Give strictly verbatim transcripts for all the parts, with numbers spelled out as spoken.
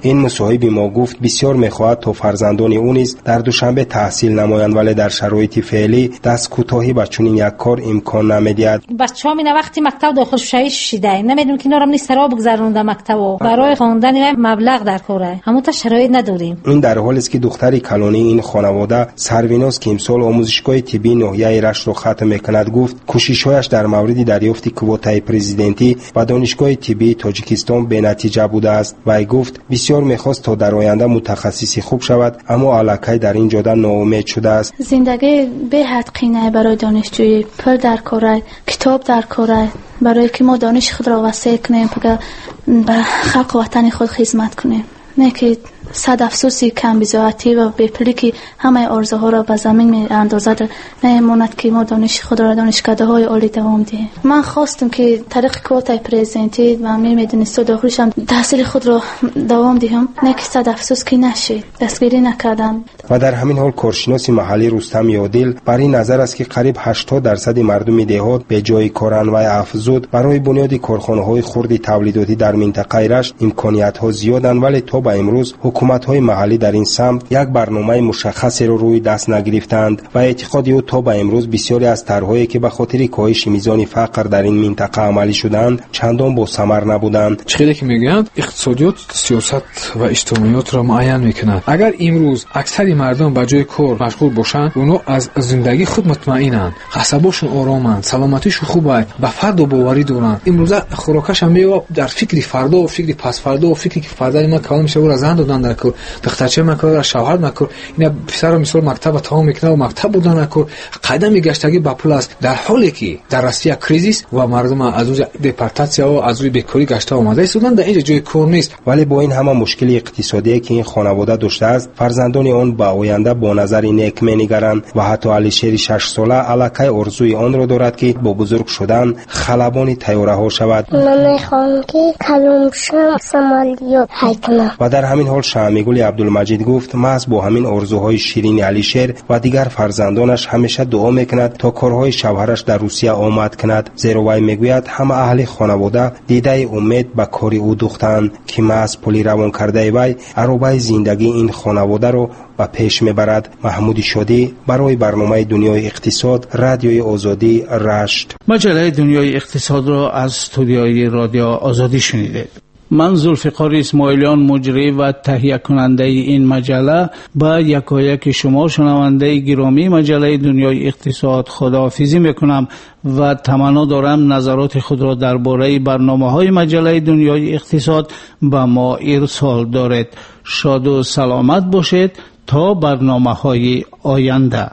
این مصاحبی ما گفت بسیار میخواهد تا فرزندان او نیز در دوشنبه تحصیل نمایند، ولی در شرایط فعلی دست کوتاهی با چنین یک کار امکان نمیدهد. بچه‌ها مینا وقتی مکتب داخل شوی شیده نمیدونیم که نورم نیست را بگذرونده مکتبو برای خواندن مبلغ در کوره همون تا شرایط نداریم. این در حالی است که دختری کلانی این خانواده سرویناز که امسال آموزشگاه طبی ناحیه رشت را ختم میکند گفت کوشش‌هایش در مورد دریافت کوتای پرزیدنتی و دانشگاه طبی تاجیکستان به نتیجه بوده است. وی گفت بسیار میخواست تا در آینده متخصصی خوب شود، اما الکی در این جاده ناامید شده است. زندگی به حد قینه برای دانشجوی، پول در کار، کتاب در کار، برای که ما دانش خود را وسیع کنیم که به خلق وطن خود خدمت کنیم، نه که صد افسوسی کم بی‌ذاتی و بی‌پولی که همه آرزوها را به زمین می اندازد نمی‌ماند که ما دانش خود را دانشکده های عالی دوام دهیم. من خواستم که طریق کوتای پرزنتی و می‌دونستم داخلشم تحصیل خود را دوام دهم، نه که صد افسوس که نشه دستگیری نکردم. و در همین حال کارشناس محلی رستم یادل بر این نظر است که قریب هشتاد درصد مردم دهات به جای کارانوای افزود برای بنیاد کارخانه‌های خرد تولیداتی در منطقه رشت امکانیت‌ها زیادند، ولی تا به امروز حکومت‌های محلی در این سمت یک برنامه مشخصی را روی دست نگرفتند و اعتقادی او تا به امروز بسیاری از طرح‌هایی که به خاطر کاهش میزان فقر در این منطقه عملی شدند چندان با ثمر نبودند. چیزی که میگویند اقتصادیات سیاست و اجتماعیات را معین میکنند. اگر امروز اکثر مردم به جای کار مشغول باشند، اونها از زندگی خود مطمئنند، عصبشون آرامند، سلامتیشون خوبه، به فرد باوری دارند. امروز خوراکش هم میگه در فکر فردا و فکر پس فردا و فکری که فردا ما کلام میشه و زند دادن در کار، دخترچه مکر شوهر مکر، اینا پسر مثال مکتب تمام میکنه و مکتب بودن نکر، قدم میگشتگی با پول است، در حالی که در روسیه کریزیس و مردم از روی دپارتاسیا و از روی بیکاری گشته آمده ایستادن، در اینجا جای کار نیست. ولی با این همه مشکل اقتصادی که این خانواده داشته است، فرزندان آن به آینده با نظر نیک می‌نگرند و حتی علیشیر شش ساله الکی آرزوی آن را دارد که با بزرگ شدن خلبان طیاره‌ها شود. من می‌خوام که کلم شم سمالیات حکمه. و در همین حال شامیگل عبدالمجید گفت محض با همین آرزوهای شیرین علیشیر و دیگر فرزندانش همیشه دعا میکند تا کارهای شوهرش در روسیه آمد کند، زیرا وی میگوید همه اهل خانواده دیده امید به کار او دوختند که محض پولی روان کرده وی عروبه زندگی این خانواده رو و پیش میبرد. محمود شادی برای برنامه دنیای اقتصاد، رادیوی آزادی، رشت. مجله دنیای اقتصاد را از استودیوی رادیو آزادی شنیدید. من ذوالفقار اسماعیلیان مجری و تهیه کننده این مجله با یکایک شما شنونده گرامی مجله دنیای اقتصاد خداحافظی میکنم و تمنا دارم نظرات خود را درباره برنامه‌های مجله دنیای اقتصاد به ما ارسال دارید. شاد و سلامت باشید تا برنامه‌های آینده.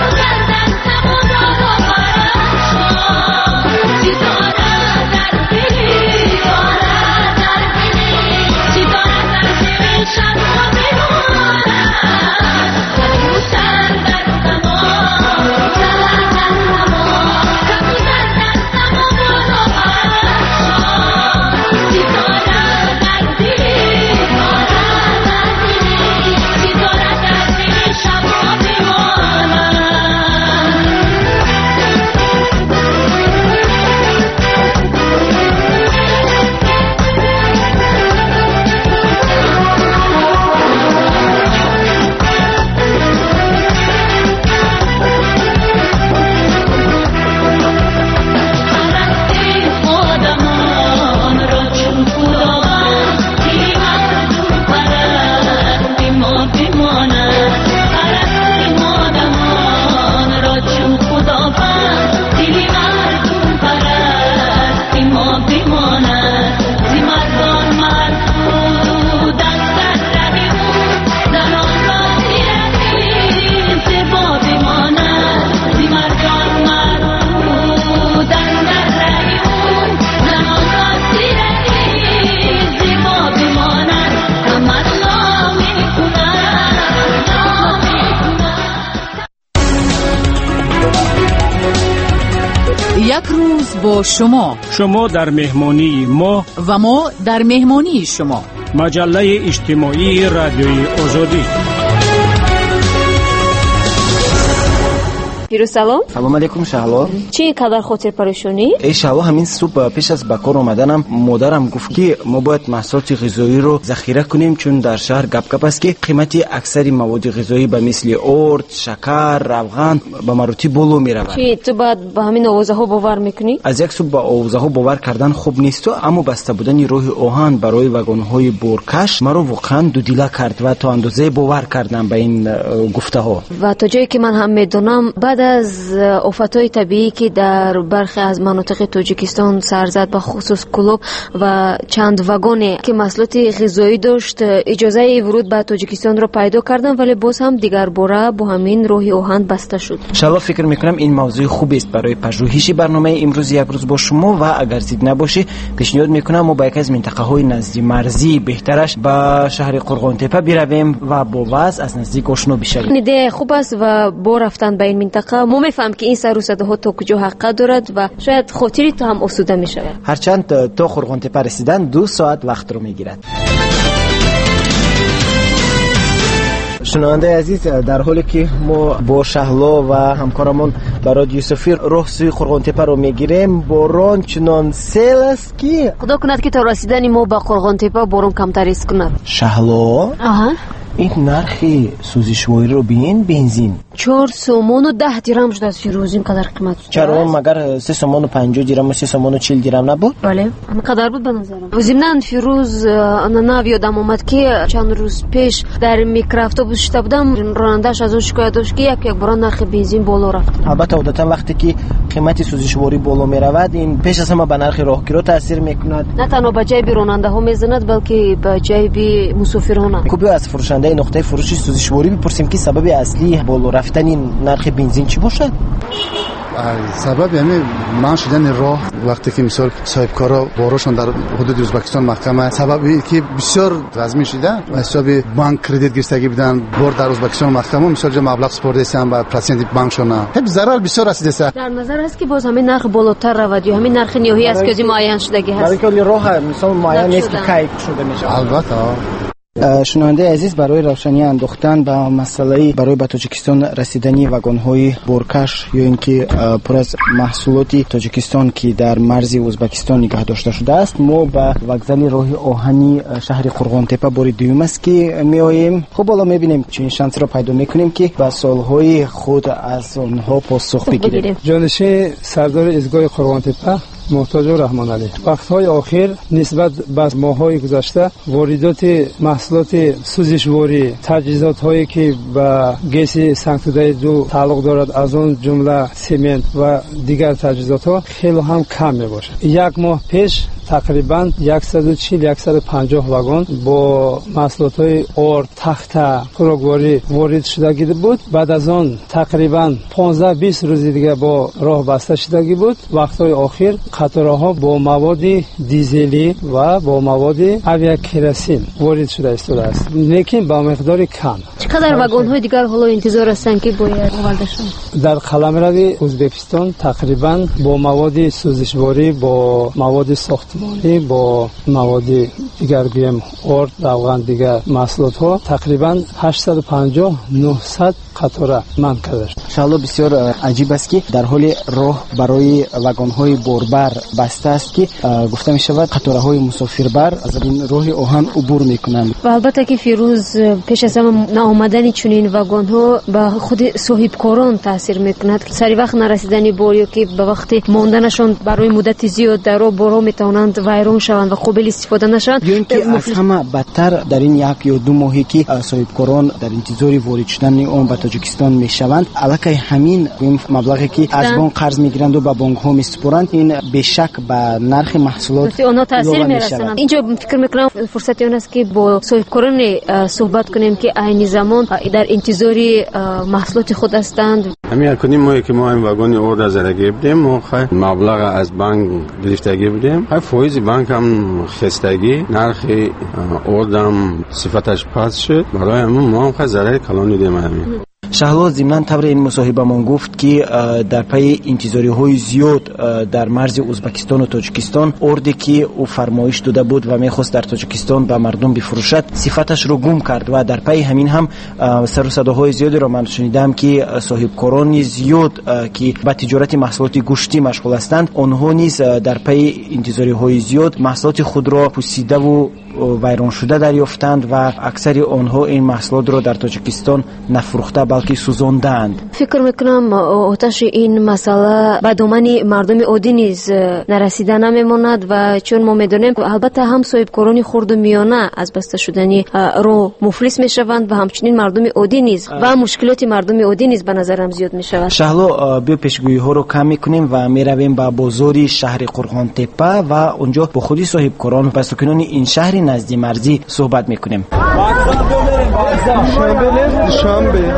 Got یک روز با شما، شما در مهمانی ما و ما در مهمانی شما. مجله اجتماعی رادیوی آزادی. پیرو سلام. سلام علیکم شهلا. چی اینقدر خاطر پریشانی؟ ای شهلا، همین صبح پیش از به کار اومدنم مادرم گفت که ما باید محصولات غذایی رو ذخیره کنیم، چون در شهر گپ گپ است که قیمت اکثری مواد غذایی به مثل ارد، شکر، روغن به مراتب بالا میرود. چی تو بعد به همین آوازه ها باور میکنی؟ از یک سو به آوازه ها باور کردن خوب نیست، اما بسته بودن راه آهن برای واگن های بورکش مرا واقعا دو دیله کرد و تا اندازه باور کردم به این گفته ها. و تا جایی که من هم میدونم بعد از آفت‌های طبیعی که در برخی از مناطق تاجیکستان سر زد، به خصوص کلوب و چند واگنی که محصولات غذایی داشت، اجازه ورود به تاجیکستان را پیدا کردن، ولی باز هم دیگر باره با همین راه آهن بسته شد. انشالله فکر میکنم این موضوع خوبی است برای پژوهش برنامه امروز یک روز با شما، و اگر زید نباشه پیشنهاد میکنم ما با یک از منطقه های نزدی مرزی بهترش به شهر قرغان تپه برویم و با وضع از نزدیک آشنا بشویم. ایده خوب است و با رفتن به این منطقه ما میفهم که این سر و صدا ها تا کجا حق دارد و شاید خاطری تو هم آسوده میشود. هرچند تا قرغان تپه رسیدن دو ساعت وقت رو میگیرد. شنونده عزیز، در حالی که ما با شهلا و همکارمون برای یوسفی راه سوی قرغان تپه رو میگیریم، باران چنان سیل است که خدا کند که تا رسیدن ما به قرغان تپه باران کمتر است کند. شهلا، آها، این نرخ سوزشواری رو بین بنزین چهار سومون و ده درم شده از فیروز. این قدر قیمت شده. چرا مگر سه سومون و پنجاه درم و سه سومون و چهل درم نبود؟ بله، همین قدر بود به نظرم. ضمناً فیروز انا یادم اومد که چند روز پیش در میکرواتوبوس شده بودم، راننده‌اش از اون شکایت داشت که یک یک بار نرخ بنزین بالا رفت. البته عادتا وقتی که قیمت سوزشواری بالا میرود، این پیش از همه به نرخ راهگیرا تاثیر میکند. نه تنها به جیب راننده ها میزند بلکه به جیب مسافران. خوبه از فروشنده نقطه فروش سوزشواری بپرسیم که سبب اصلی بالا رفتن این نرخ بنزین چی باشد؟ سبب یعنی من شدن راه، وقتی که مثال صاحب کارا باراشون در حدود ازبکستان محکمه، سببی که بسیار رزمی شده و حساب بانک کردیت گرفتگی بدن، بار در ازبکستان محکمه مثال جا مبلغ سپردهستن و پرسنت بانکشون هم ضرر بسیار رسیده. در نظر است که باز همین نرخ بالاتر رود یا همین نرخ نیاهی است که معین شدگی هست. برای که راه مثلا معین نیست که کیف شده میشه. البته شنونده عزیز، برای روشنی انداختن به مسئله برای به تاجیکستان رسیدنی واگن‌های بورکش یا اینکه پر از محصولات تاجیکستان که در مرز ازبکستان نگه داشته شده است، ما به وокزال راه آهنی شهر قرغان تپه بار دوم است که میاییم. خب حالا میبینیم چه شانس را پیدا میکنیم که به سوالهای خود از اونها پاسخ بگیریم. جانشین سردار ایستگاه قرغان تپه محتاج رحمان علی، وقت‌های اخیر نسبت به ماه‌های گذشته واردات محصولات سوزشواری، تجهیزات‌هایی که به گیس سنگ‌شده دو تعلق دارد، از اون جمله سیمنت و دیگر تجهیزات‌ها خیلی هم کم می‌باشد. یک ماه پیش تقریبا صد و چهل صد و پنجاه واگن با محصولات اور، تخته، خوراکواری وارد شدگی بود. بعد از آن تقریبا پانزده بیست روز دیگه با راه بسته شدگی بود. وقت‌های اخیر قطارها با مواد دیزلی و با مواد اویاکراسین وارد شده است، لیکن با مقدار کم. چقدر واگن‌های دیگر حالا انتظار هستند که باید آورده شوند؟ در قلمرو ازبکستان تقریبا با مواد سوزشواری، با مواد ساختمانی، با مواد دیگر گیم اور، روغن، دیگر محصولات ها تقریبا هشتصد و پنجاه نهصد قطاره من کرده شد. انشاءالله بسیار عجیب است که در حال راه برای واگن‌های بوربر بسته است که گفته می شود قطاره های مسافربر از این راه آهن عبور می کنند. و البته که فیروز پیش از همه ناآمدن چنین واگن ها به خود صاحبکاران تاثیر می کند که سری وقت نرسیدن بار یا که به وقت ماندنشان برای مدت زیاد در راه بارها می توانند ویران شوند و قابل استفاده نشوند. یا اینکه از همه بدتر در این یک یا دو ماهی که صاحبکاران در انتظار وارد شدن آن به تاجیکستان می شوند، الکی همین مبلغی که از بانک قرض می گیرند و به بانک ها می سپارند، این به شک به نرخ محصولات آنها تاثیر می‌رساند. اینجا فکر می‌کنم فرصتی آن است که با صاحبکاران صحبت کنیم که عین زمان در انتظار محصولات خود هستند. همین کنیم ما که ما این واگن اور از زرگی بدیم، ما خیلی مبلغ از بانک گرفتگی بدیم، های فایز بانک هم خستگی، نرخ اور هم صفتش پس شد، برای همون ما هم خیلی ضرر کلان دیدیم. همین شهلا ضمن طور این مصاحبه من گفت که در پی انتظاری های زیاد در مرز ازبکستان و تاجیکستان اردی که او فرمایش داده بود و میخواست در تاجیکستان به مردم بفروشد صفتش رو گم کرد و در پی همین هم سر و صداهای زیادی را من شنیدم که صاحبکاران زیاد که به تجارت محصولات گوشتی مشغول هستند آنها نیز در پی انتظاری های زیاد محصولات خود را پوسیده و ویران شده دریافتند و اکثر آنها این محصولات را در تاجیکستان نفروخته بلکه سوزاندند. فکر میکنم آتش این مسئله به دامن مردم عادی نیز نرسیده نمیماند و چون ما میدونیم البته هم صاحبکاران خرد و میانه از بسته شدنی رو مفلس میشوند و همچنین مردم عادی نیز و مشکلات مردم عادی نیز به نظرم زیاد میشود. شهلا بیا پیشگویی ها رو کم میکنیم و میرویم به بازار شهر قرغان تپه و اونجا با خودی صاحبکاران و ساکنان این شهر نزدی مرزی صحبت میکنیم. شنبه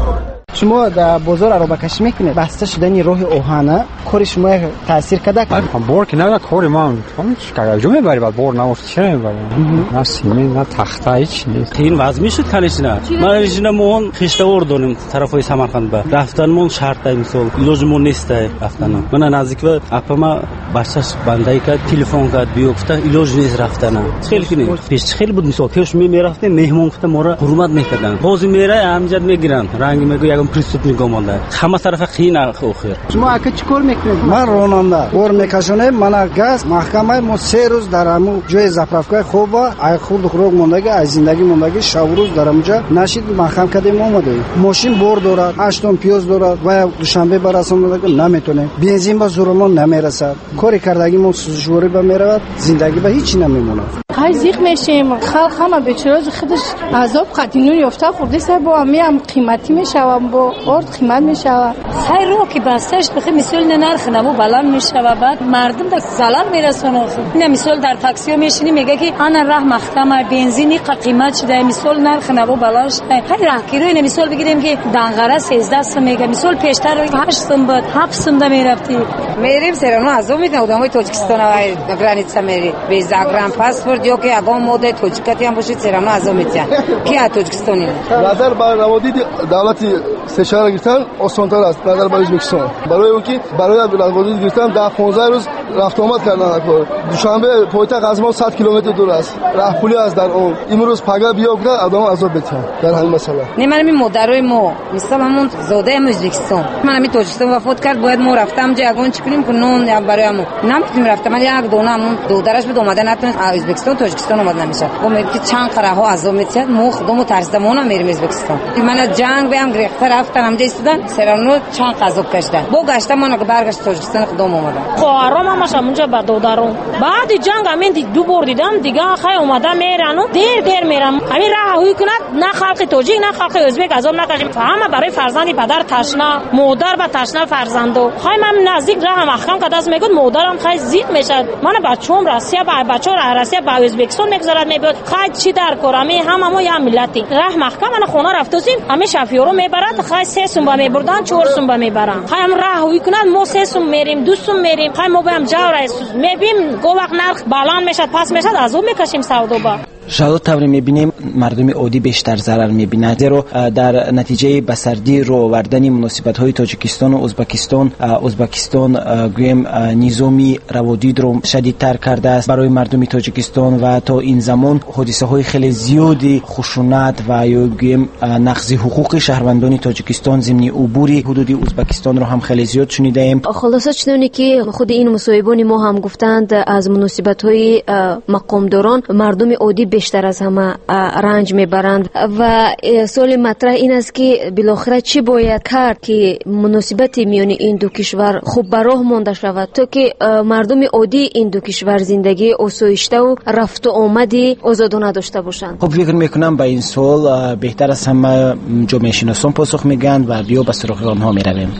شما در بازار عربه کشی میکنید بسته شدن راه اوهانه کار شما تاثیر کرده؟ بار که نه کار ما هم جو میبری بعد بار نمافت چرا میبری نه سیمه نه تخته هیچ نیست این وضع میشد کنیش نه ما رژیم مون خشتور داریم طرفای سمرقند با رفتنمون شرط مثال لوزمون نیست رفتن من نزدیک به اپما بچه‌ش بنده کرد تلفن کرد بیفته ایلوژ نیست رفتن خیلی کنه پیش خیلی بود مثال پیش می میرفتیم مهمون گفت ما را حرمت میکردن بازی میره امجد میگیرن رنگ میگه یکم پرستوپنی گمانده همه طرف خیلی آخر شما اگه چیکار میکنید؟ من راننده اور میکشونه من گاز محکمه ما سه روز در همو جای زپرافکای خوب ای خورد خورد موندگی از زندگی موندگی شب روز در اونجا نشید محکم کردیم اومده ماشین بور دارد هشتم پیاز دارد و دوشنبه برسوندگی نمیتونه بنزین با زورمون نمیرسد کاری کردگی ما سوزوری به میرود زندگی به هیچ نمیمونه های زیق میشیم خلق همه بیچاره خودش عذاب قطینون یافته خورده سر با همه هم قیمتی میشوم با ارد قیمت میشوم سر رو که بستش بخی مثال نرخ نبو بلند میشوه بعد مردم به زلال میرسونه این مثال در تاکسی ها میشینی میگه که آن راه محکمه بنزینی قیمت شده مثال نرخ نبو بلند شده های راهگیری این مثال بگیریم که دنگره سیزده سم میگه مثال پیشتر هشت سم بود هفت سم ده میرفتی میریم سرانو عذاب میدن آدمای تاجیکستان و گرانیتسا میری به زاگرام پاسپورت یا که اگه ماده تاجیکاتی هم باشید سرانو عذاب میدن کی از تاجیکستانی نظر بر روادید دولتی سه شهر گرفتن آسان‌تر است نظر بر ازبکستان برای اون که برای روادید گرفتن ده پانزده روز رفت آمد کردن کار دوشنبه پایتخت از ما صد کیلومتر دور است راه پلی است در اون امروز پگاه بیا کردن آدم عذاب میدن در همین مسئله نه من می مادرای ما مثلا همون زاده ام ازبکستان من می تاجیکستان وفات کرد باید ما رفتم جای اگون چیکاریم که نون یا برای ما نمیتونیم رفتم من یک دونه همون دودرش بود اومده نتون ازبکستان تاجیکستان اومد نمیشه و میگه که چند قره ها عذاب میدن ما خودمو ترسیدمون میریم ازبکستان من جنگ بهم گرفته رفتم همجا استودن سرانو چند قذاب کشیدن با گشتم من که برگشت تاجیکستان خودم اومدم خواهرام همش اونجا با دودارم بعد جنگ همین دو بار دیدم دیگه خیلی اومده میرن دیر دیر میرم همین راه هوی کند نه خلق تاجیک نه خلق ازبک عذاب نکشیم همه برای فرزندی پدر تشنه مادر با تشنه فرزندو خیلی من نزدیک راه محکم که دست میگد مادرم خیلی زید میشد من بچه‌ام روسیه با بچه‌ها روسیه با ازبکستان میگذرد میبود خیلی چی در کارمی همه ما یا ملتی راه محکم من خونه رفتیم همه شفیورو میبرد خیلی سه سوم با میبردن چهار سوم با میبرن خیلی راه هوی کند ما سه سوم میریم دو سوم میریم خیلی ما بهم جور میبیم گو وقت نرخ بالان میشد پس میشد عذاب میکشیم سودا با شاید طوری میبینیم مردم عادی بیشتر ضرر میبیند زیرا در نتیجه بسردی رو آوردن مناسبت های تاجیکستان و ازبکستان ازبکستان گویم نظامی روادید رو شدیدتر کرده است برای مردم تاجیکستان و تا این زمان حادثه های خیلی زیادی خشونت و یا گویم نقض حقوق شهروندان تاجیکستان ضمن عبور حدود ازبکستان رو هم خیلی زیاد شنیده ایم. خلاصه چنونی که خود این مصاحبان ما هم گفتند از مناسبت های مقامداران مردم عادی بیشتر از همه رنج میبرند و سوال مطرح این است که بالاخره چی باید کرد که مناسبت میان این دو کشور خوب به راه مانده شود تا که مردم عادی این دو کشور زندگی آسایشته و رفت و آمدی آزادانه داشته باشند. خب فکر میکنم به این سوال بهتر از همه جامعه شناسان پاسخ میگن و بیا به سراغ آنها میرویم.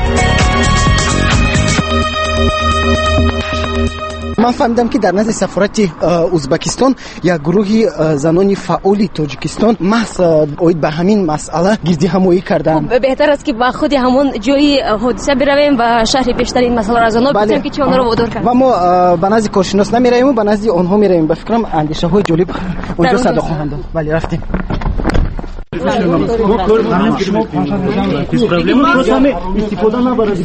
من فهمیدم که در نزد سفارت ازبکستان یک گروه زنان فعال تاجیکستان محض اوید به همین مسئله گردی همایی کردن. بهتر است که با خود همون جایی حادثه برویم و شرح بیشتر این مسئله را از آنها بپرسیم که چه آنها را وادار کرد. و ما به نزد کارشناس نمیرویم و به نزد آنها میرویم. به فکرم اندیشه های جالب اونجا صدا خواهند داد. ولی رفتیم. ما کار همین شما پاشا نشان. هیچ پرابلم نیست. همه استفاده نبرد.